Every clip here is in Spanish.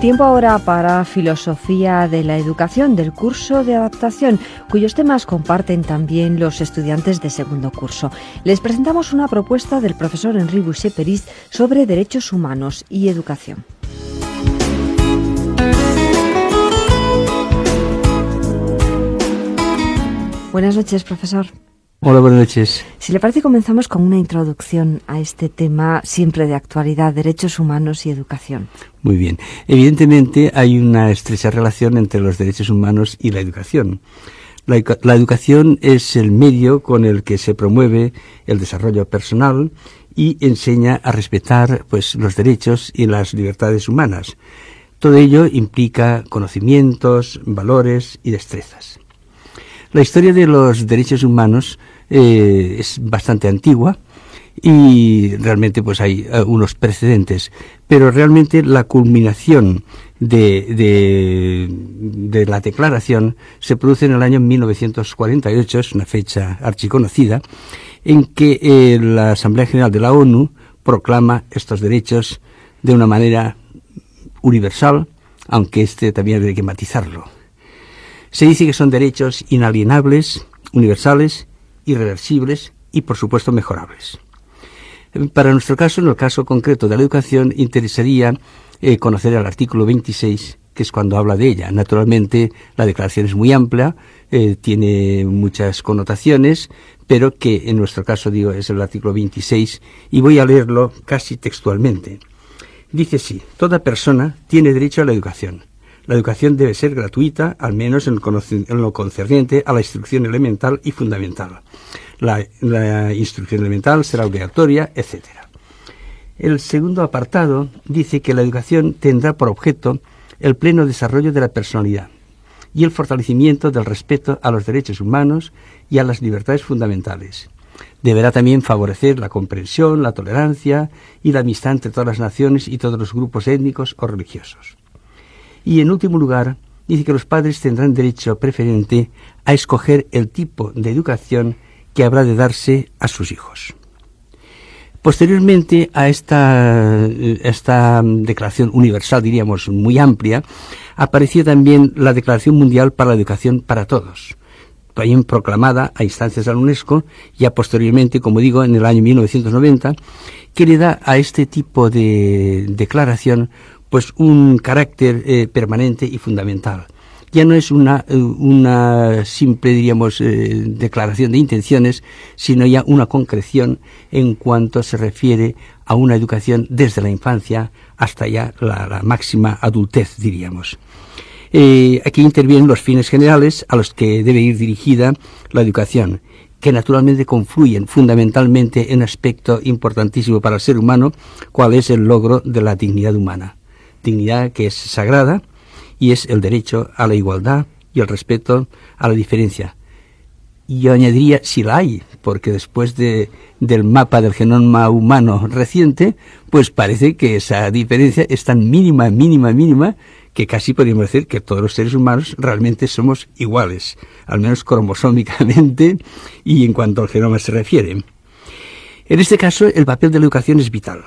Tiempo ahora para Filosofía de la Educación del curso de adaptación, cuyos temas comparten también los estudiantes de segundo curso. Les presentamos una propuesta del profesor Henri Boucher-Peris sobre derechos humanos y educación. Buenas noches, profesor. Hola, buenas noches. Si le parece, comenzamos con una introducción a este tema siempre de actualidad, derechos humanos y educación. Muy bien. Evidentemente hay una estrecha relación entre los derechos humanos y la educación. La educación es el medio con el que se promueve el desarrollo personal y enseña a respetar, los derechos y las libertades humanas. Todo ello implica conocimientos, valores y destrezas. La historia de los derechos humanos es bastante antigua y realmente hay unos precedentes, pero realmente la culminación de la declaración se produce en el año 1948, es una fecha archiconocida, en que la Asamblea General de la ONU proclama estos derechos de una manera universal, aunque también hay que matizarlo. Se dice que son derechos inalienables, universales, irreversibles y, por supuesto, mejorables. Para nuestro caso, en el caso concreto de la educación, interesaría conocer el artículo 26, que es cuando habla de ella. Naturalmente, la declaración es muy amplia, tiene muchas connotaciones, pero que en nuestro caso, es el artículo 26, y voy a leerlo casi textualmente. Dice así: toda persona tiene derecho a la educación. La educación debe ser gratuita, al menos en lo concerniente a la instrucción elemental y fundamental. La instrucción elemental será obligatoria, etc. El segundo apartado dice que la educación tendrá por objeto el pleno desarrollo de la personalidad y el fortalecimiento del respeto a los derechos humanos y a las libertades fundamentales. Deberá también favorecer la comprensión, la tolerancia y la amistad entre todas las naciones y todos los grupos étnicos o religiosos. Y en último lugar, dice que los padres tendrán derecho preferente a escoger el tipo de educación que habrá de darse a sus hijos. Posteriormente a esta declaración universal, diríamos, muy amplia, apareció también la Declaración Mundial para la Educación para Todos, también proclamada a instancias de la UNESCO, ya posteriormente, como digo, en el año 1990, que le da a este tipo de declaración un carácter permanente y fundamental. Ya no es una simple, diríamos, declaración de intenciones, sino ya una concreción en cuanto se refiere a una educación desde la infancia hasta ya la máxima adultez, diríamos. Aquí intervienen los fines generales a los que debe ir dirigida la educación, que naturalmente confluyen fundamentalmente en un aspecto importantísimo para el ser humano, cuál es el logro de la dignidad humana. Dignidad que es sagrada y es el derecho a la igualdad y el respeto a la diferencia. Y yo añadiría, si la hay, porque después del mapa del genoma humano reciente, parece que esa diferencia es tan mínima, que casi podríamos decir que todos los seres humanos realmente somos iguales, al menos cromosómicamente y en cuanto al genoma se refiere. En este caso, el papel de la educación es vital.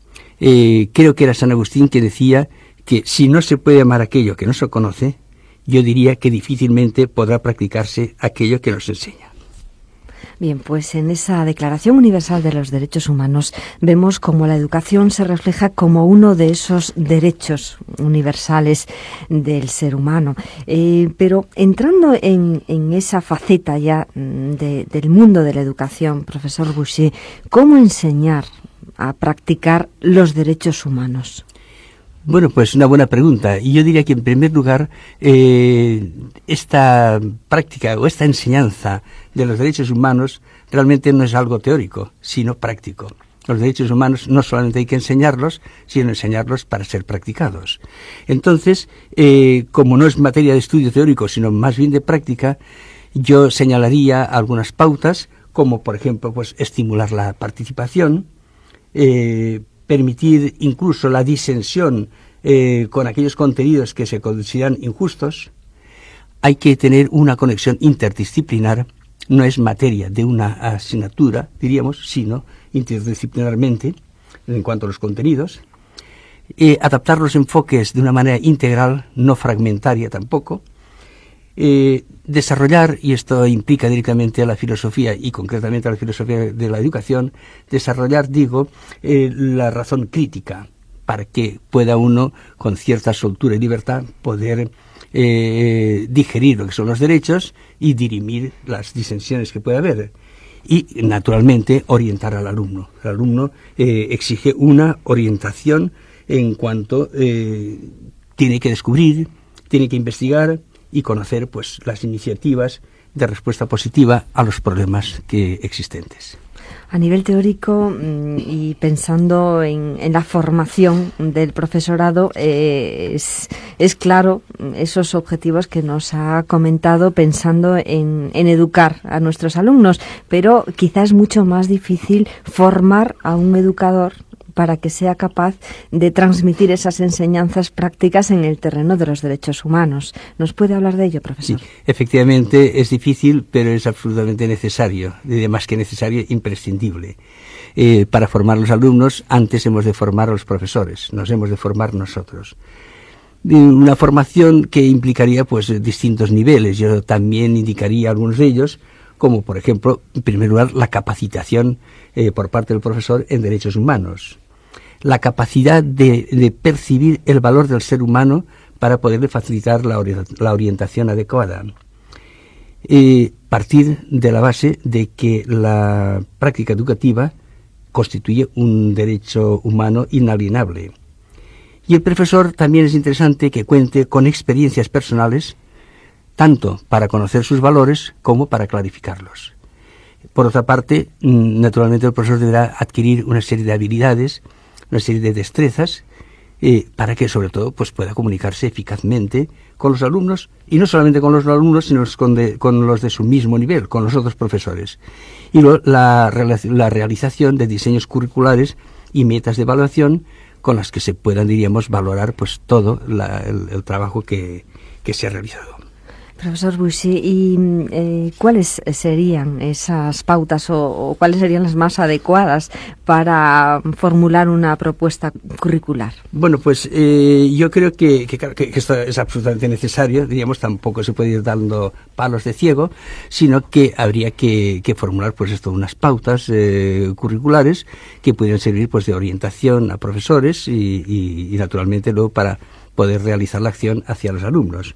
Creo que era San Agustín que decía que si no se puede amar aquello que no se conoce, yo diría que difícilmente podrá practicarse aquello que nos enseña. Bien, en esa Declaración Universal de los Derechos Humanos vemos cómo la educación se refleja como uno de esos derechos universales del ser humano. Pero entrando en esa faceta ya del mundo de la educación, profesor Boucher, ¿cómo enseñar a practicar los derechos humanos? Bueno, una buena pregunta. Y yo diría que, en primer lugar, esta práctica o esta enseñanza de los derechos humanos realmente no es algo teórico, sino práctico. Los derechos humanos no solamente hay que enseñarlos, sino enseñarlos para ser practicados. Entonces, como no es materia de estudio teórico, sino más bien de práctica, yo señalaría algunas pautas, como, por ejemplo, estimular la participación, permitir incluso la disensión con aquellos contenidos que se consideran injustos. Hay que tener una conexión interdisciplinar, no es materia de una asignatura, diríamos, sino interdisciplinarmente en cuanto a los contenidos. adaptar los enfoques de una manera integral, no fragmentaria tampoco, desarrollar, y esto implica directamente a la filosofía y concretamente a la filosofía de la educación, desarrollar, la razón crítica para que pueda uno, con cierta soltura y libertad, poder digerir lo que son los derechos y dirimir las disensiones que pueda haber. Y, naturalmente, orientar al alumno. El alumno exige una orientación en cuanto tiene que descubrir, tiene que investigar y conocer pues las iniciativas de respuesta positiva a los problemas existentes. A nivel teórico y pensando en la formación del profesorado, es claro esos objetivos que nos ha comentado pensando en educar a nuestros alumnos, pero quizás es mucho más difícil formar a un educador para que sea capaz de transmitir esas enseñanzas prácticas en el terreno de los derechos humanos. ¿Nos puede hablar de ello, profesor? Sí, efectivamente es difícil, pero es absolutamente necesario, más que necesario, imprescindible. Para formar a los alumnos, antes hemos de formar a los profesores, nos hemos de formar nosotros. Una formación que implicaría pues distintos niveles. Yo también indicaría algunos de ellos, como por ejemplo, en primer lugar, la capacitación por parte del profesor en derechos humanos. La capacidad de percibir el valor del ser humano para poderle facilitar la orientación adecuada. Partir de la base de que la práctica educativa constituye un derecho humano inalienable. Y el profesor también es interesante que cuente con experiencias personales, tanto para conocer sus valores como para clarificarlos. Por otra parte, naturalmente el profesor deberá adquirir una serie de habilidades, una serie de destrezas, para que sobre todo pues pueda comunicarse eficazmente con los alumnos, y no solamente con los alumnos, sino con los de su mismo nivel, con los otros profesores. Y luego la realización de diseños curriculares y metas de evaluación con las que se puedan, diríamos, valorar pues todo el trabajo que se ha realizado. Profesor Buixi, ¿y cuáles serían esas pautas o cuáles serían las más adecuadas para formular una propuesta curricular? Bueno, pues yo creo que esto es absolutamente necesario, diríamos, tampoco se puede ir dando palos de ciego, sino que habría que formular pues unas pautas curriculares que pudieran servir pues de orientación a profesores y naturalmente luego para poder realizar la acción hacia los alumnos.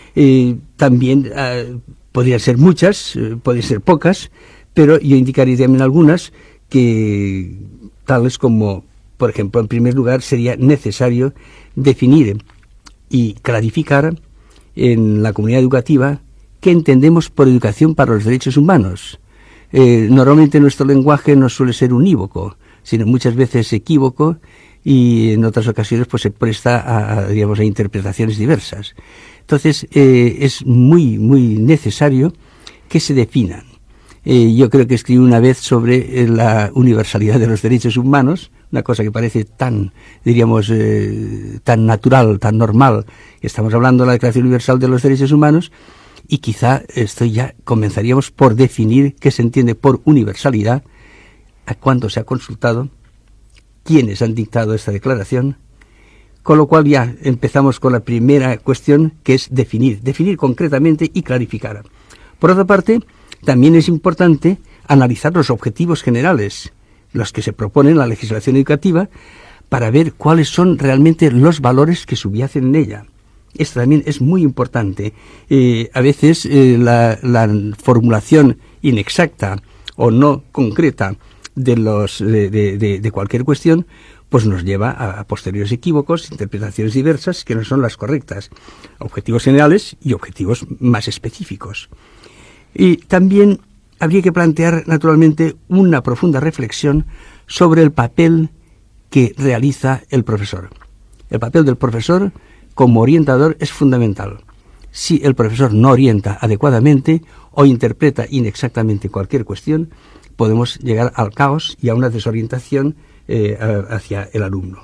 También podrían ser muchas, podrían ser pocas, pero yo indicaría también algunas que, tales como, por ejemplo, en primer lugar, sería necesario definir y clarificar en la comunidad educativa qué entendemos por educación para los derechos humanos. Normalmente nuestro lenguaje no suele ser unívoco, sino muchas veces equívoco, y en otras ocasiones pues se presta a interpretaciones diversas. Entonces es muy necesario que se definan. Yo creo que escribí una vez sobre la universalidad de los derechos humanos, una cosa que parece tan, diríamos, tan natural, tan normal. Estamos hablando de la Declaración Universal de los Derechos Humanos, y quizá ya comenzaríamos por definir qué se entiende por universalidad, a cuándo se ha consultado, quiénes han dictado esta declaración, con lo cual ya empezamos con la primera cuestión, que es definir concretamente y clarificar. Por otra parte, también es importante analizar los objetivos generales, los que se proponen en la legislación educativa, para ver cuáles son realmente los valores que subyacen en ella. Esto también es muy importante. A veces la formulación inexacta o no concreta de cualquier cuestión pues nos lleva a posteriores equívocos, interpretaciones diversas que no son las correctas, objetivos generales y objetivos más específicos. Y también habría que plantear naturalmente una profunda reflexión sobre el papel que realiza el profesor. El papel del profesor como orientador es fundamental. Si el profesor no orienta adecuadamente o interpreta inexactamente cualquier cuestión, podemos llegar al caos y a una desorientación hacia el alumno.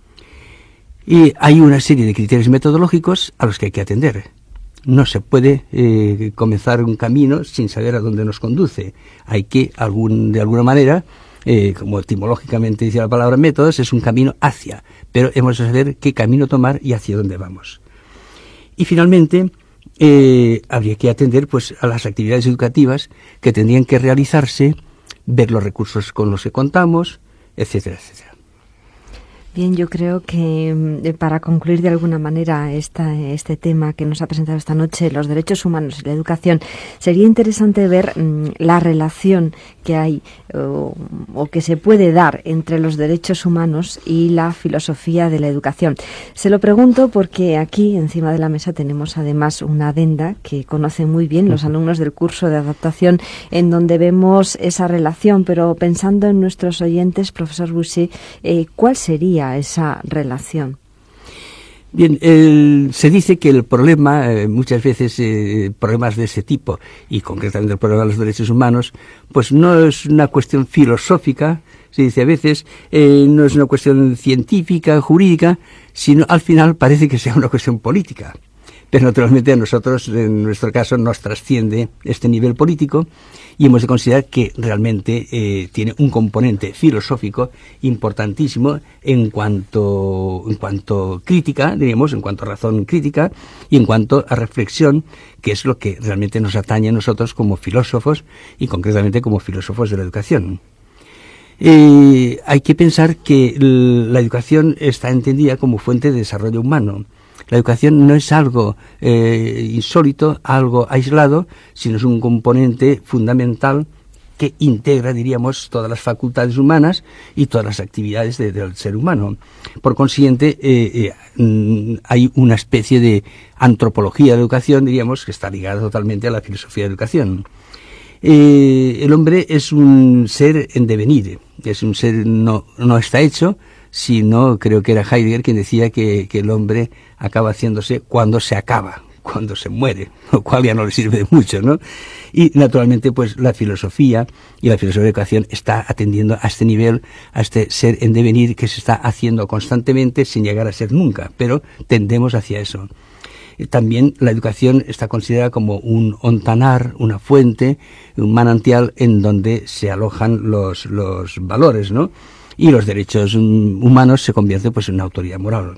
Y hay una serie de criterios metodológicos a los que hay que atender. No se puede comenzar un camino sin saber a dónde nos conduce. Hay que, de alguna manera, como etimológicamente dice la palabra métodos, es un camino hacia, pero hemos de saber qué camino tomar y hacia dónde vamos. Y finalmente, habría que atender pues a las actividades educativas que tendrían que realizarse, ver los recursos con los que contamos, etcétera, etcétera. Bien, yo creo que para concluir de alguna manera este tema que nos ha presentado esta noche, los derechos humanos y la educación, sería interesante ver la relación que hay o que se puede dar entre los derechos humanos y la filosofía de la educación. Se lo pregunto porque aquí encima de la mesa tenemos además una adenda que conocen muy bien los alumnos del curso de adaptación, en donde vemos esa relación, pero pensando en nuestros oyentes, profesor Bouchet, ¿cuál sería esa relación? Bien, se dice que el problema, muchas veces problemas de ese tipo, y concretamente el problema de los derechos humanos, pues no es una cuestión filosófica, se dice a veces, no es una cuestión científica, jurídica, sino al final parece que sea una cuestión política. Pero naturalmente a nosotros, en nuestro caso, nos trasciende este nivel político y hemos de considerar que realmente tiene un componente filosófico importantísimo en cuanto crítica, diríamos, en cuanto a razón crítica y en cuanto a reflexión, que es lo que realmente nos atañe a nosotros como filósofos y concretamente como filósofos de la educación. Hay que pensar que la educación está entendida como fuente de desarrollo humano. La educación no es algo insólito, algo aislado, sino es un componente fundamental que integra, diríamos, todas las facultades humanas y todas las actividades del ser humano. Por consiguiente, hay una especie de antropología de la educación, diríamos, que está ligada totalmente a la filosofía de educación. El hombre es un ser en devenir, es un ser no está hecho, sino creo que era Heidegger quien decía que el hombre acaba haciéndose cuando se acaba, cuando se muere, lo cual ya no le sirve de mucho, ¿no? Y naturalmente pues la filosofía y la filosofía de educación está atendiendo a este nivel, a este ser en devenir que se está haciendo constantemente sin llegar a ser nunca, pero tendemos hacia eso. También la educación está considerada como un ontanar, una fuente, un manantial en donde se alojan los valores, ¿no? Y los derechos humanos se convierten pues en una autoridad moral.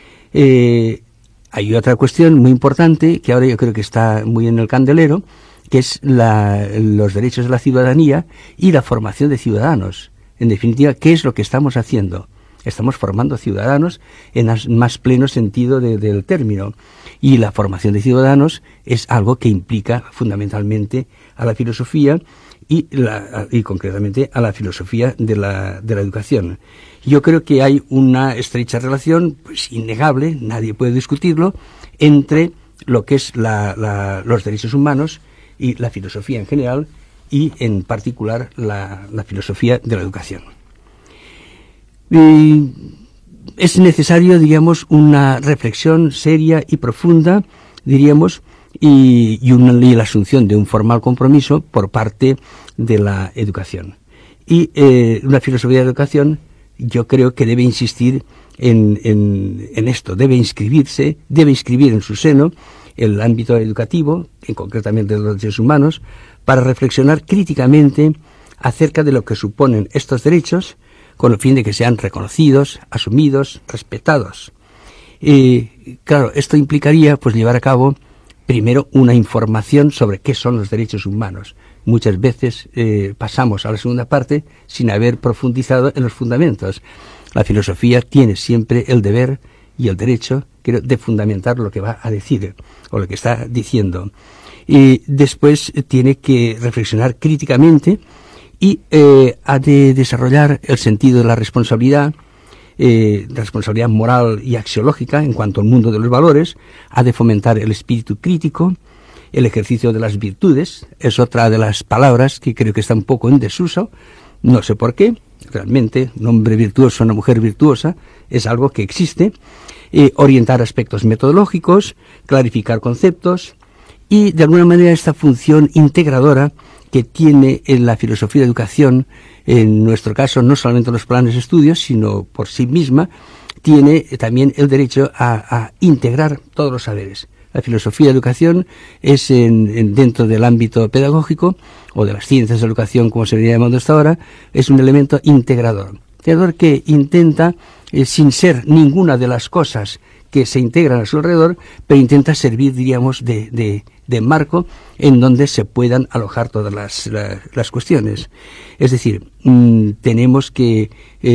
Hay otra cuestión muy importante que ahora yo creo que está muy en el candelero, que es los derechos de la ciudadanía y la formación de ciudadanos. En definitiva, ¿qué es lo que estamos haciendo? Estamos formando ciudadanos en el más pleno sentido del término. Y la formación de ciudadanos es algo que implica fundamentalmente a la filosofía y concretamente a la filosofía de la educación. Yo creo que hay una estrecha relación, pues innegable, nadie puede discutirlo, entre lo que es los derechos humanos y la filosofía en general y en particular la filosofía de la educación. Es necesario, digamos, una reflexión seria y profunda, diríamos, y la asunción de un formal compromiso por parte de la educación. Y una filosofía de la educación yo creo que debe insistir en esto, debe inscribir en su seno el ámbito educativo, concretamente de los derechos humanos, para reflexionar críticamente acerca de lo que suponen estos derechos, con el fin de que sean reconocidos, asumidos, respetados. Claro, esto implicaría pues llevar a cabo primero una información sobre qué son los derechos humanos. Muchas veces pasamos a la segunda parte sin haber profundizado en los fundamentos. La filosofía tiene siempre el deber y el derecho, creo, de fundamentar lo que va a decir o lo que está diciendo. Y después tiene que reflexionar críticamente y ha de desarrollar el sentido de la responsabilidad moral y axiológica en cuanto al mundo de los valores, ha de fomentar el espíritu crítico, el ejercicio de las virtudes, es otra de las palabras que creo que está un poco en desuso, no sé por qué, realmente un hombre virtuoso, una mujer virtuosa, es algo que existe, orientar aspectos metodológicos, clarificar conceptos y de alguna manera esta función integradora que tiene en la filosofía de educación, en nuestro caso no solamente los planes de estudios, sino por sí misma, tiene también el derecho a integrar todos los saberes. La filosofía de educación es dentro del ámbito pedagógico o de las ciencias de educación, como se venía llamando hasta ahora, es un elemento integrador que intenta, sin ser ninguna de las cosas que se integran a su alrededor, pero intenta servir, diríamos, de marco en donde se puedan alojar todas las cuestiones. Es decir, tenemos que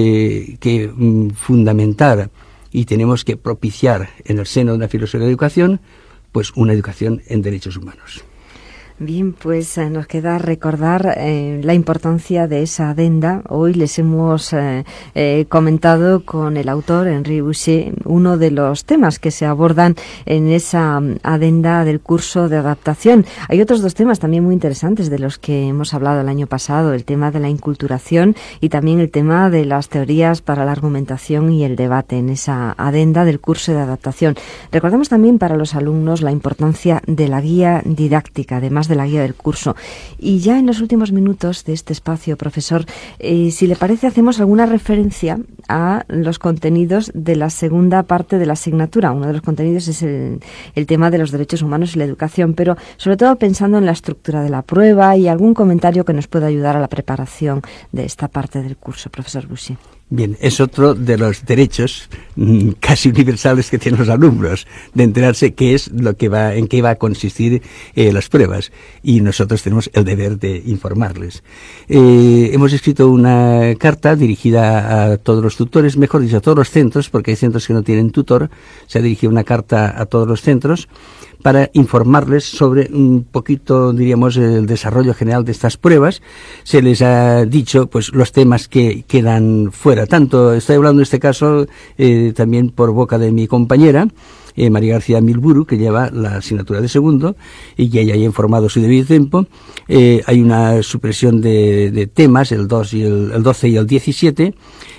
fundamentar y tenemos que propiciar en el seno de una filosofía de educación, pues una educación en derechos humanos. Bien, pues nos queda recordar la importancia de esa adenda. Hoy les hemos comentado con el autor, Henri Bouchet, uno de los temas que se abordan en esa adenda del curso de adaptación. Hay otros dos temas también muy interesantes de los que hemos hablado el año pasado, el tema de la inculturación y también el tema de las teorías para la argumentación y el debate en esa adenda del curso de adaptación. Recordamos también para los alumnos la importancia de la guía didáctica, además de la guía del curso. Y ya en los últimos minutos de este espacio, profesor, si le parece, hacemos alguna referencia a los contenidos de la segunda parte de la asignatura. Uno de los contenidos es el tema de los derechos humanos y la educación, pero sobre todo pensando en la estructura de la prueba y algún comentario que nos pueda ayudar a la preparación de esta parte del curso, profesor Bouchet. Bien, es otro de los derechos casi universales que tienen los alumnos, de enterarse en qué va a consistir las pruebas, y nosotros tenemos el deber de informarles. Hemos escrito una carta dirigida a todos los tutores, mejor dicho, a todos los centros, porque hay centros que no tienen tutor. Se ha dirigido una carta a todos los centros para informarles sobre un poquito, diríamos, el desarrollo general de estas pruebas. Se les ha dicho, pues, los temas que quedan fuera. Tanto, estoy hablando en este caso también por boca de mi compañera, María García Milburu, que lleva la asignatura de segundo, y que ella ha informado su debido tiempo. Hay una supresión de temas, el 12 y el 17.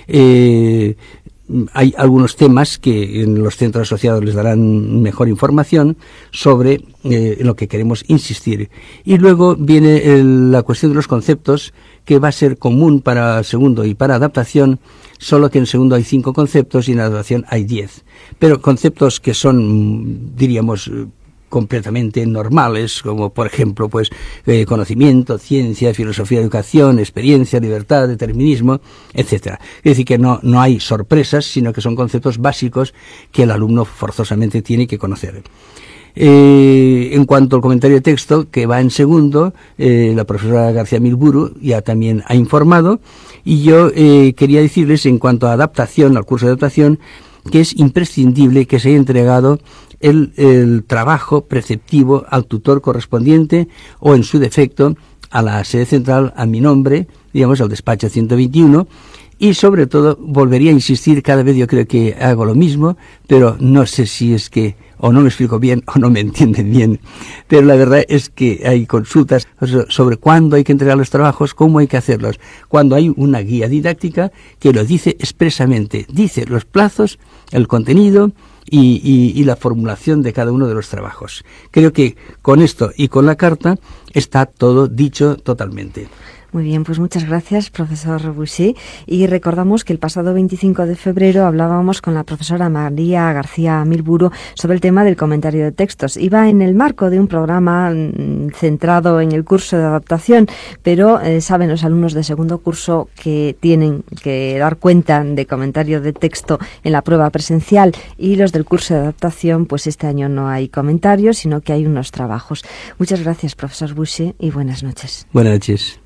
Hay algunos temas que en los centros asociados les darán mejor información sobre lo que queremos insistir. Y luego viene la cuestión de los conceptos, que va a ser común para segundo y para adaptación, solo que en segundo hay 5 conceptos y en adaptación hay 10. Pero conceptos que son, diríamos, completamente normales, como por ejemplo, pues, conocimiento, ciencia, filosofía, educación, experiencia, libertad, determinismo, etcétera. Es decir, que no hay sorpresas, sino que son conceptos básicos que el alumno forzosamente tiene que conocer. En cuanto al comentario de texto, que va en segundo, la profesora García Milburu ya también ha informado, y yo quería decirles, en cuanto a adaptación, al curso de adaptación, que es imprescindible que se haya entregado el trabajo preceptivo al tutor correspondiente, o en su defecto a la sede central, a mi nombre, digamos, al despacho 121, y sobre todo volvería a insistir, cada vez yo creo que hago lo mismo, pero no sé si es que o no me explico bien o no me entienden bien, pero la verdad es que hay consultas sobre cuándo hay que entregar los trabajos, cómo hay que hacerlos, cuando hay una guía didáctica que lo dice expresamente, dice los plazos, el contenido y la formulación de cada uno de los trabajos. Creo que con esto y con la carta está todo dicho totalmente. Muy bien, pues muchas gracias, profesor Bouchet. Y recordamos que el pasado 25 de febrero hablábamos con la profesora María García Milburu sobre el tema del comentario de textos. Iba en el marco de un programa centrado en el curso de adaptación, pero saben los alumnos de segundo curso que tienen que dar cuenta de comentario de texto en la prueba presencial, y los del curso de adaptación, pues este año no hay comentarios, sino que hay unos trabajos. Muchas gracias, profesor Bouchet, y buenas noches. Buenas noches.